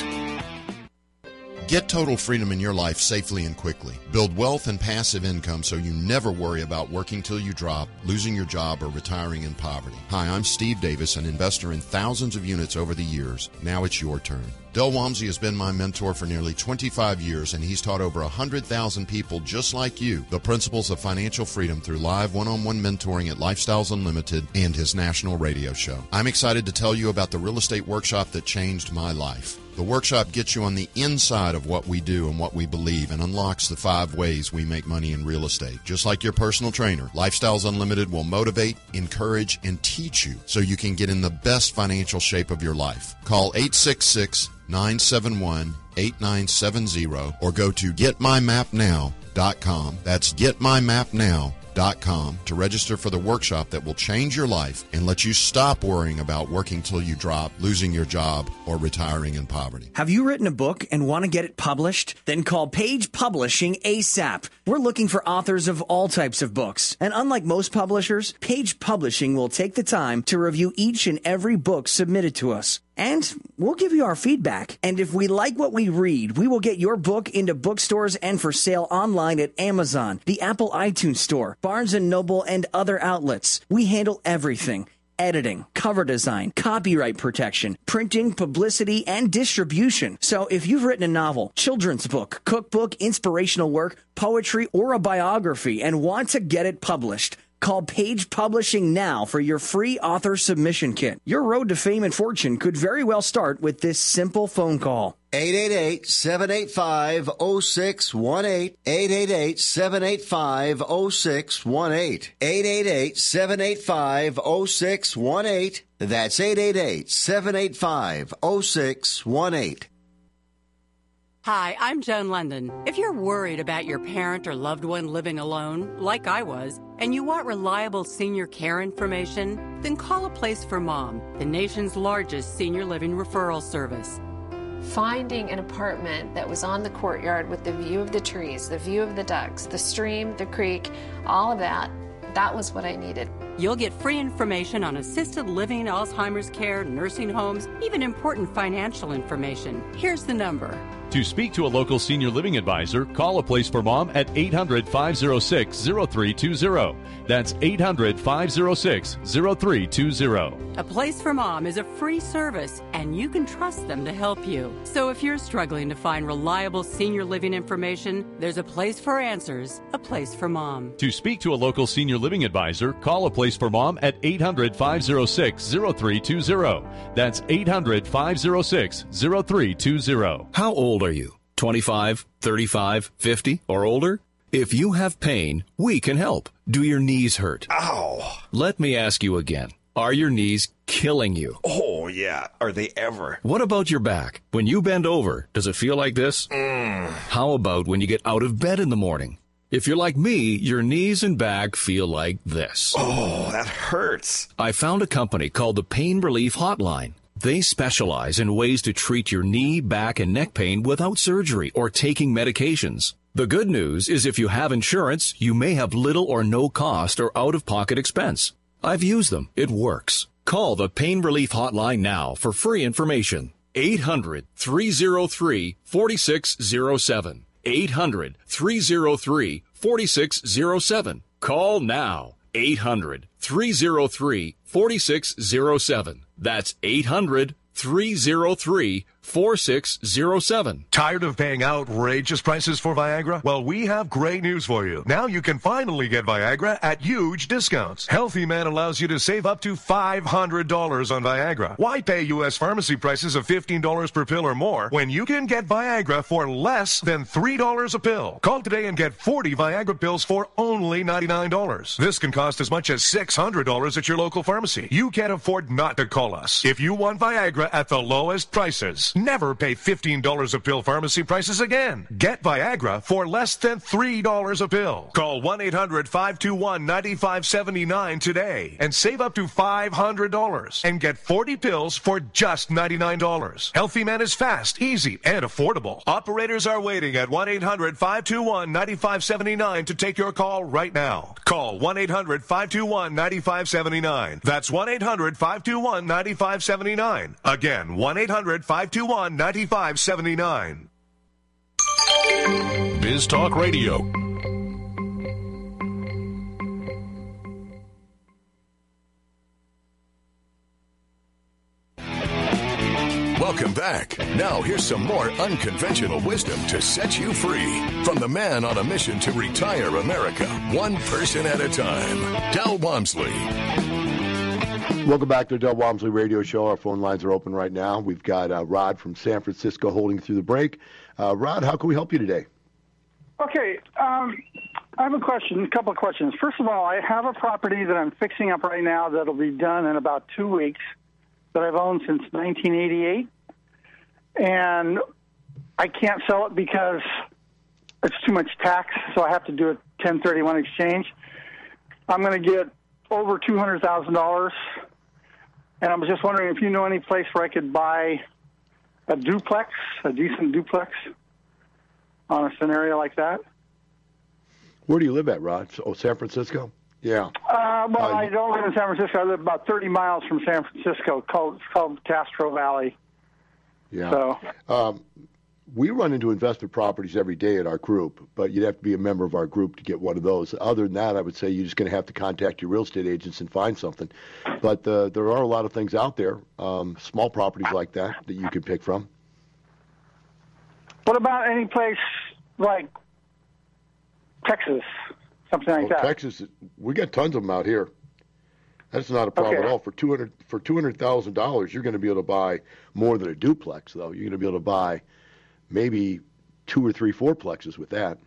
Get total freedom in your life safely and quickly. Build wealth and passive income so you never worry about working till you drop, losing your job, or retiring in poverty. Hi, I'm Steve Davis, an investor in thousands of units over the years. Now it's your turn. Del Walmsley has been my mentor for nearly twenty-five years, and he's taught over one hundred thousand people just like you the principles of financial freedom through live one-on-one mentoring at Lifestyles Unlimited and his national radio show. I'm excited to tell you about the real estate workshop that changed my life. The workshop gets you on the inside of what we do and what we believe and unlocks the five ways we make money in real estate. Just like your personal trainer, Lifestyles Unlimited will motivate, encourage, and teach you so you can get in the best financial shape of your life. Call eight six six, nine seven one, eight nine seven zero or go to get my map now dot com. That's get my map now dot com to register for the workshop that will change your life and let you stop worrying about working till you drop, losing your job, or retiring in poverty. Have you written a book and want to get it published? Then call Page Publishing ASAP. We're looking for authors of all types of books. And unlike most publishers, Page Publishing will take the time to review each and every book submitted to us. And we'll give you our feedback. And if we like what we read, we will get your book into bookstores and for sale online at Amazon, the Apple iTunes Store, Barnes and Noble, and other outlets. We handle everything. Editing, cover design, copyright protection, printing, publicity, and distribution. So if you've written a novel, children's book, cookbook, inspirational work, poetry, or a biography and want to get it published, call Page Publishing now for your free author submission kit. Your road to fame and fortune could very well start with this simple phone call. eight eight eight, seven eight five, zero six one eight. eight eight eight, seven eight five, zero six one eight. eight eight eight, seven eight five, zero six one eight. That's eight eight eight, seven eight five, zero six one eight. Hi, I'm Joan London. If you're worried about your parent or loved one living alone, like I was, and you want reliable senior care information, then call A Place for Mom, the nation's largest senior living referral service. Finding an apartment that was on the courtyard with the view of the trees, the view of the ducks, the stream, the creek, all of that, that was what I needed. You'll get free information on assisted living, Alzheimer's care, nursing homes, even important financial information. Here's the number. To speak to a local senior living advisor, call A Place for Mom at eight hundred, five oh six, oh three two oh. That's eight hundred, five oh six, oh three two oh. A Place for Mom is a free service, and you can trust them to help you. So if you're struggling to find reliable senior living information, there's a place for answers, A Place for Mom. To speak to a local senior living advisor, call A Place for Mom at eight hundred, five oh six, oh three two oh. That's eight hundred, five oh six, oh three two oh. How old are you? twenty-five, thirty-five, fifty, or older? If you have pain, we can help. Do your knees hurt? Ow! Let me ask you again. Are your knees killing you? Oh, yeah. Are they ever? What about your back? When you bend over, does it feel like this? Mm. How about when you get out of bed in the morning? If you're like me, your knees and back feel like this. Oh, that hurts. I found a company called the Pain Relief Hotline. They specialize in ways to treat your knee, back, and neck pain without surgery or taking medications. The good news is if you have insurance, you may have little or no cost or out-of-pocket expense. I've used them. It works. Call the Pain Relief Hotline now for free information. eight hundred, three oh three, four six oh seven. eight hundred, three oh three, four six oh seven. Call now. eight hundred, three oh three, four six oh seven. That's eight hundred, three oh three, four six oh seven. Tired of paying outrageous prices for Viagra? Well, we have great news for you. Now you can finally get Viagra at huge discounts. Healthy Man allows you to save up to five hundred dollars on Viagra. Why pay U S pharmacy prices of fifteen dollars per pill or more when you can get Viagra for less than three dollars a pill? Call today and get forty Viagra pills for only ninety-nine dollars. This can cost as much as six hundred dollars at your local pharmacy. You can't afford not to call us. If you want Viagra at the lowest prices, never pay fifteen dollars a pill pharmacy prices again. Get Viagra for less than three dollars a pill. Call one eight hundred, five two one, nine five seven nine today and save up to five hundred dollars and get forty pills for just ninety-nine dollars. Healthy Man is fast, easy, and affordable. Operators are waiting at one eight hundred, five two one, nine five seven nine to take your call right now. Call one eight hundred, five two one, nine five seven nine. That's one eight hundred, five two one, nine five seven nine. Again, one eight hundred, five two one, nine five seven nine. Biz Talk Radio. Welcome back. Now here's some more unconventional wisdom to set you free from the man on a mission to retire America, one person at a time, Del Walmsley. Welcome back to the Del Walmsley Radio Show. Our phone lines are open right now. We've got uh, Rod from San Francisco holding through the break. Uh, Rod, how can we help you today? Okay, um, I have a question, a couple of questions. First of all, I have a property that I'm fixing up right now that'll be done in about two weeks that I've owned since nineteen eighty-eight, and I can't sell it because it's too much tax, so I have to do a ten thirty-one exchange. I'm going to get over two hundred thousand dollars, and I was just wondering if you know any place where I could buy a duplex, a decent duplex, on a scenario like that. Where do you live at, Rod? Oh, San Francisco? Yeah. Uh, well, Uh, I don't live in San Francisco. I live about thirty miles from San Francisco. Called, it's called Castro Valley. Yeah. So, um, we run into investment properties every day at our group, but you'd have to be a member of our group to get one of those. Other than that, I would say you're just going to have to contact your real estate agents and find something. But uh, there are a lot of things out there, um, small properties like that, that you can pick from. what about any place like Texas, something like Oh, that? Texas, we got tons of them out here. That's not a problem Okay. at all. For two hundred for two hundred thousand dollars, you're going to be able to buy more than a duplex, though. You're going to be able to buy maybe two or three fourplexes with that.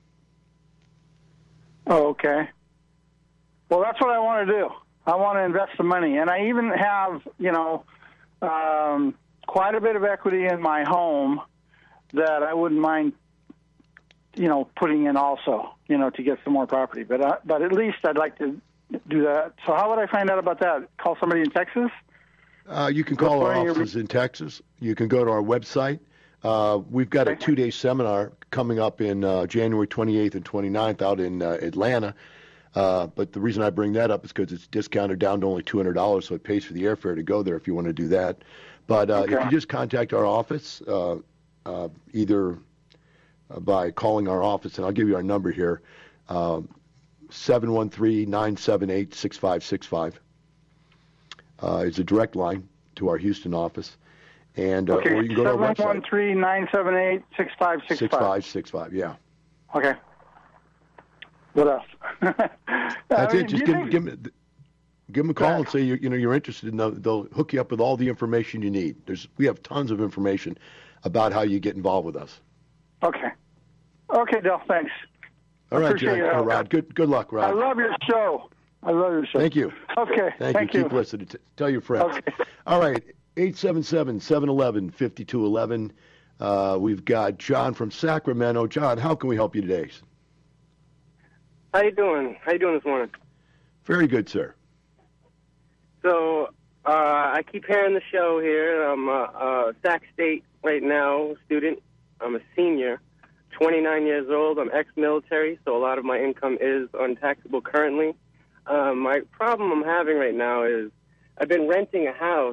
Oh, okay. Well, that's what I want to do. I want to invest the money, and I even have, you know, um, quite a bit of equity in my home that I wouldn't mind, you know, putting in also, you know, to get some more property. But uh, but at least I'd like to do that. So how would I find out about that? Call somebody in Texas? Uh, you can call Where our are your- offices in Texas. You can go to our website. Uh, we've got a two-day seminar coming up in uh, January twenty-eighth and twenty-ninth out in uh, Atlanta. Uh, but the reason I bring that up is because it's discounted down to only two hundred dollars, so it pays for the airfare to go there if you want to do that. But uh, Okay. if you just contact our office, uh, uh, either uh, by calling our office, and I'll give you our number here, uh, seven one three, nine seven eight, six five six five. Uh, it's a direct line to our Houston office. And uh, Okay, or you can go to our seven website. one three, nine seven eight, six five six five. six five six five, yeah. Okay. What else? That's I it. mean, Just do give, you give, think- them- give them a call and say you you know you're interested, and they'll, they'll hook you up with all the information you need. There's we have tons of information about how you get involved with us. Okay. Okay, Del, thanks. All right, Appreciate Jack, your uh, help. Rod. Good good luck, Rod. I love your show. I love your show. Thank you. Okay. Thank, Thank you. you. Keep listening. T- tell your friends. Okay. All right, eight seven seven, seven one one, five two one one. Uh, we've got John from Sacramento. John, how can we help you today? How you doing? How you doing this morning? Very good, sir. So uh, I keep hearing the show here. I'm a, a Sac State right now student. I'm a senior, twenty-nine years old. I'm ex-military, so a lot of my income is untaxable currently. Um, my problem I'm having right now is I've been renting a house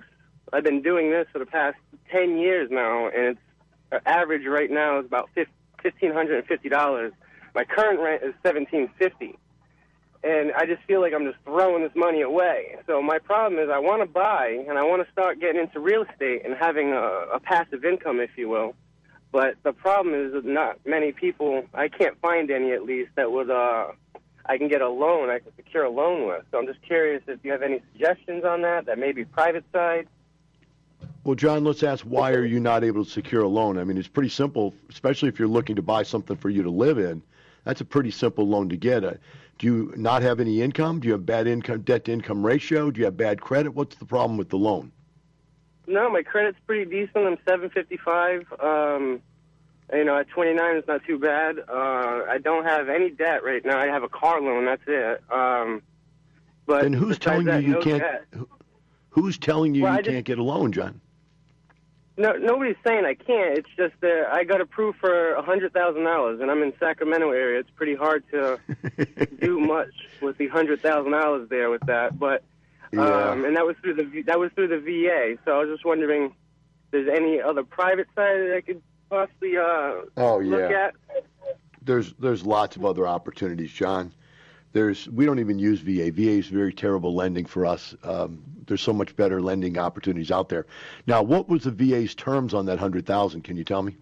I've been doing this for the past ten years now, and it's uh, average right now is about fifteen hundred fifty dollars. My current rent is seventeen fifty, and I just feel like I'm just throwing this money away. So my problem is I want to buy, and I want to start getting into real estate and having a, a passive income, if you will. But the problem is that not many people, I can't find any at least, that would, uh, I can get a loan, I can secure a loan with. So I'm just curious if you have any suggestions on that, that maybe private side. Well, John, let's ask, why are you not able to secure a loan? I mean, it's pretty simple, especially if you're looking to buy something for you to live in. That's a pretty simple loan to get. Uh, do you not have any income? Do you have bad income, debt-to-income ratio? Do you have bad credit? What's the problem with the loan? No, my credit's pretty decent. I'm seven fifty-five. Um, you know, at twenty-nine, it's not too bad. Uh, I don't have any debt right now. I have a car loan. That's it. Um, but and who's telling that, you you no can't? debt. Who's telling you Well, you I just- can't get a loan, John? No, nobody's saying I can't. It's just that I got approved for a hundred thousand dollars, and I'm in Sacramento area. It's pretty hard to do much with the hundred thousand dollars there with that. But Yeah. um, and that was through the V- that was through the V A. So I was just wondering, if there's any other private side that I could possibly uh, Oh, look yeah. at? There's there's lots of other opportunities, John. There's we don't even use V A. V A is very terrible lending for us. Um, there's so much better lending opportunities out there. Now, what was the V A's terms on that hundred thousand? Can you tell me?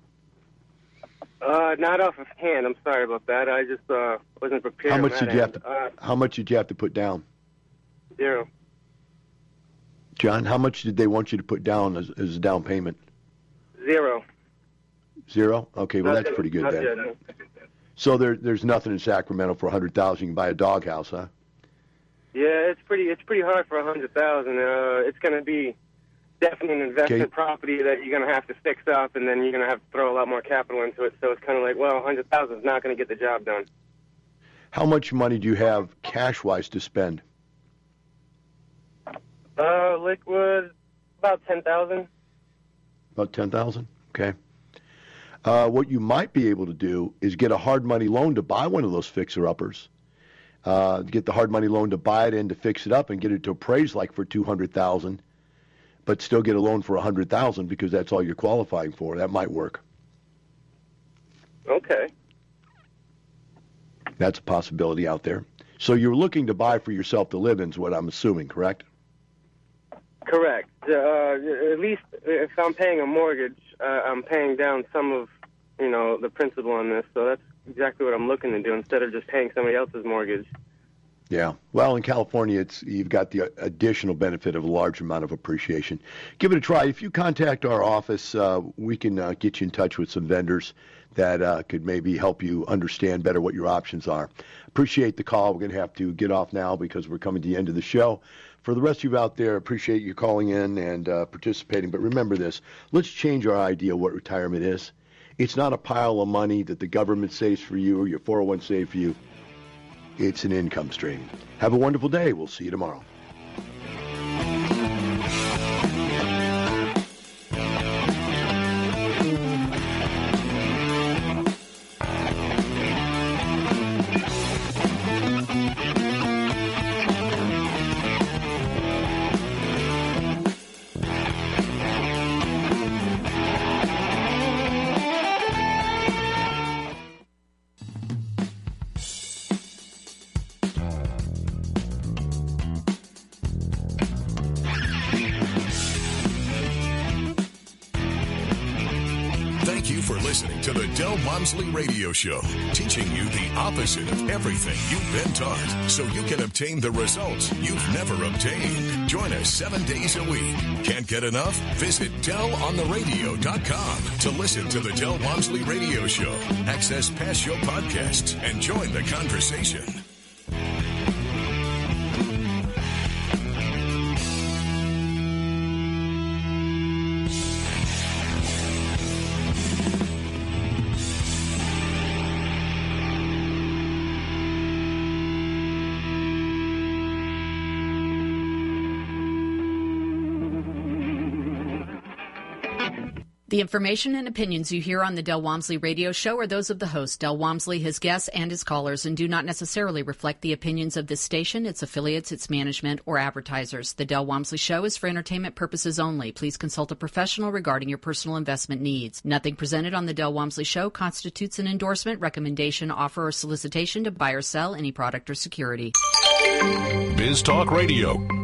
Uh, not off of hand. I'm sorry about that. I just uh, wasn't prepared. How on much that did you have end. to? Uh, How much did you have to put down, zero. John? How much did they want you to put down as, as a down payment? Zero. Zero. Okay, well Not that's yet. pretty good Not then. yet. So there there's nothing in Sacramento for a hundred thousand. You can buy a doghouse, huh? Yeah, it's pretty. It's pretty hard for a hundred thousand. Uh, it's going to be definitely an investment Okay. property that you're going to have to fix up, and then you're going to have to throw a lot more capital into it. So it's kind of like, well, a hundred thousand is not going to get the job done. How much money do you have cash-wise to spend? Uh, liquid, about ten thousand. About ten thousand. Okay. Uh, what you might be able to do is get a hard money loan to buy one of those fixer-uppers. Uh, get the hard money loan to buy it and to fix it up and get it to appraise like for two hundred thousand, but still get a loan for a hundred thousand because that's all you're qualifying for. That might work. Okay. That's a possibility out there. So you're looking to buy for yourself to live in, is what I'm assuming, correct? Correct. Uh, at least if I'm paying a mortgage, uh, I'm paying down some of, you know, the principal on this. So that's exactly what I'm looking to do instead of just paying somebody else's mortgage. Yeah. Well, in California, it's you've got the additional benefit of a large amount of appreciation. Give it a try. If you contact our office, uh, we can uh, get you in touch with some vendors that uh, could maybe help you understand better what your options are. Appreciate the call. We're going to have to get off now because we're coming to the end of the show. For the rest of you out there, appreciate you calling in and uh, participating. But remember this, let's change our idea of what retirement is. It's not a pile of money that the government saves for you or your four oh one save for you. It's an income stream. Have a wonderful day. We'll see you tomorrow. Thank you for listening to the Del Walmsley Radio Show, teaching you the opposite of everything you've been taught so you can obtain the results you've never obtained. Join us seven days a week. Can't get enough? Visit del on the radio dot com to listen to the Del Walmsley Radio Show, access past show podcasts, and join the conversation. The information and opinions you hear on the Del Walmsley Radio Show are those of the host, Del Walmsley, his guests, and his callers, and do not necessarily reflect the opinions of this station, its affiliates, its management, or advertisers. The Del Walmsley Show is for entertainment purposes only. Please consult a professional regarding your personal investment needs. Nothing presented on the Del Walmsley Show constitutes an endorsement, recommendation, offer, or solicitation to buy or sell any product or security. Biz Talk Radio,